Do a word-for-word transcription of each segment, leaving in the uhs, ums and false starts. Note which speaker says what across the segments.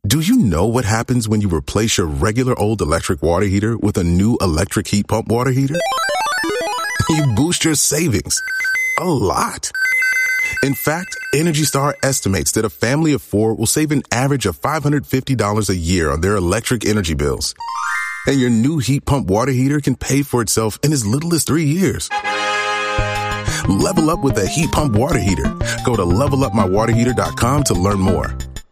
Speaker 1: Do you know what happens when you replace your regular old electric water heater with a new electric heat pump water heater? You boost your savings a lot. In fact, Energy Star estimates that a family of four will save an average of five hundred fifty dollars a year on their electric energy bills. And your new heat pump water heater can pay for itself in as little as three years. Level up with a heat pump water heater. Go to level up my water heater dot com to learn more.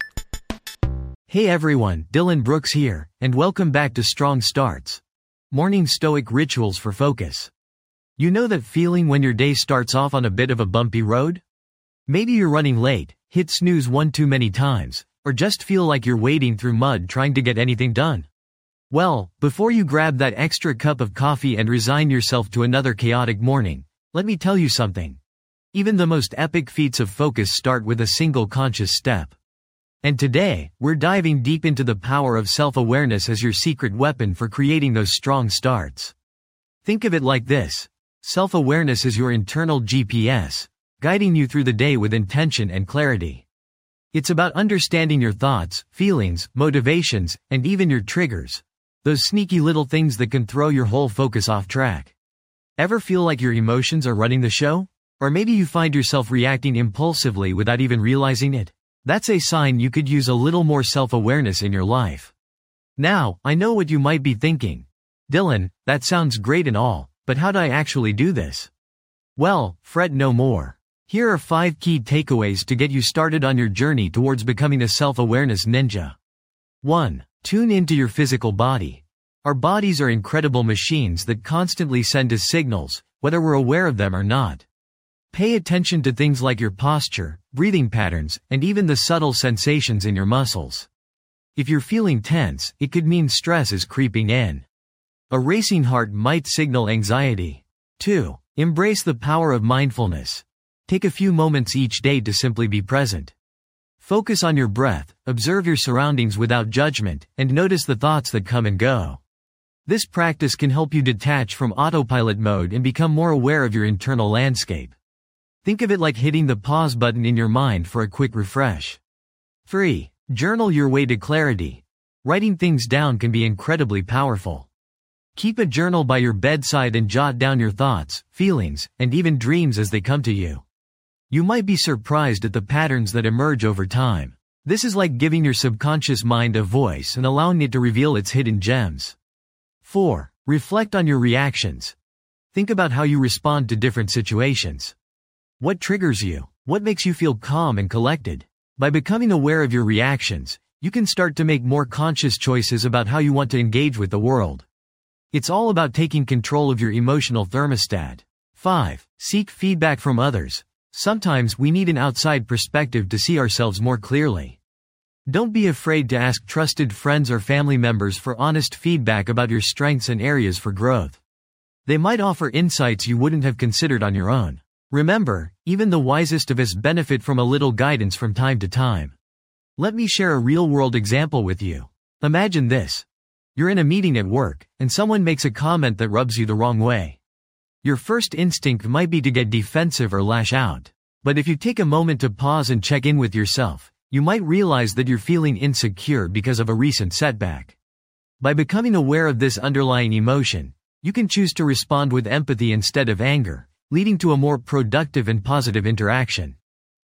Speaker 2: Hey everyone, Dylan Brooks here, and welcome back to Strong Starts. Morning Stoic Rituals for Focus. You know that feeling when your day starts off on a bit of a bumpy road? Maybe you're running late, hit snooze one too many times, or just feel like you're wading through mud trying to get anything done. Well, before you grab that extra cup of coffee and resign yourself to another chaotic morning, let me tell you something. Even the most epic feats of focus start with a single conscious step. And today, we're diving deep into the power of self-awareness as your secret weapon for creating those strong starts. Think of it like this. Self-awareness is your internal G P S, guiding you through the day with intention and clarity. It's about understanding your thoughts, feelings, motivations, and even your triggers. Those sneaky little things that can throw your whole focus off track. Ever feel like your emotions are running the show? Or maybe you find yourself reacting impulsively without even realizing it? That's a sign you could use a little more self-awareness in your life. Now, I know what you might be thinking. Dylan, that sounds great and all, but how do I actually do this? Well, fret no more. Here are five key takeaways to get you started on your journey towards becoming a self-awareness ninja. one. Tune into your physical body. Our bodies are incredible machines that constantly send us signals, whether we're aware of them or not. Pay attention to things like your posture, breathing patterns, and even the subtle sensations in your muscles. If you're feeling tense, it could mean stress is creeping in. A racing heart might signal anxiety. two. Embrace the power of mindfulness. Take a few moments each day to simply be present. Focus on your breath, observe your surroundings without judgment, and notice the thoughts that come and go. This practice can help you detach from autopilot mode and become more aware of your internal landscape. Think of it like hitting the pause button in your mind for a quick refresh. three. Journal your way to clarity. Writing things down can be incredibly powerful. Keep a journal by your bedside and jot down your thoughts, feelings, and even dreams as they come to you. You might be surprised at the patterns that emerge over time. This is like giving your subconscious mind a voice and allowing it to reveal its hidden gems. four. Reflect on your reactions. Think about how you respond to different situations. What triggers you? What makes you feel calm and collected? By becoming aware of your reactions, you can start to make more conscious choices about how you want to engage with the world. It's all about taking control of your emotional thermostat. five. Seek feedback from others. Sometimes we need an outside perspective to see ourselves more clearly. Don't be afraid to ask trusted friends or family members for honest feedback about your strengths and areas for growth. They might offer insights you wouldn't have considered on your own. Remember, even the wisest of us benefit from a little guidance from time to time. Let me share a real-world example with you. Imagine this. You're in a meeting at work, and someone makes a comment that rubs you the wrong way. Your first instinct might be to get defensive or lash out. But if you take a moment to pause and check in with yourself, you might realize that you're feeling insecure because of a recent setback. By becoming aware of this underlying emotion, you can choose to respond with empathy instead of anger, leading to a more productive and positive interaction.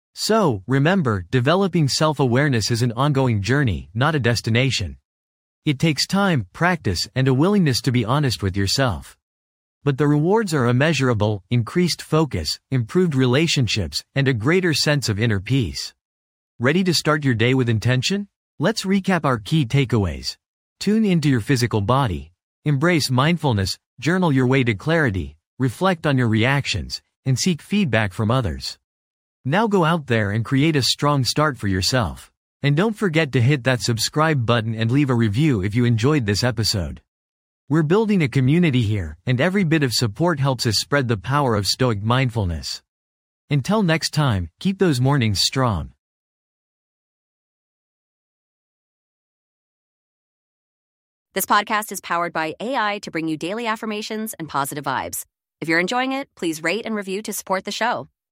Speaker 2: So, remember, developing self-awareness is an ongoing journey, not a destination. It takes time, practice, and a willingness to be honest with yourself. But the rewards are immeasurable: increased focus, improved relationships, and a greater sense of inner peace. Ready to start your day with intention? Let's recap our key takeaways. Tune into your physical body. Embrace mindfulness, journal your way to clarity, reflect on your reactions, and seek feedback from others. Now go out there and create a strong start for yourself. And don't forget to hit that subscribe button and leave a review if you enjoyed this episode. We're building a community here, and every bit of support helps us spread the power of Stoic mindfulness. Until next time, keep those mornings strong.
Speaker 3: This podcast is powered by A I to bring you daily affirmations and positive vibes. If you're enjoying it, please rate and review to support the show.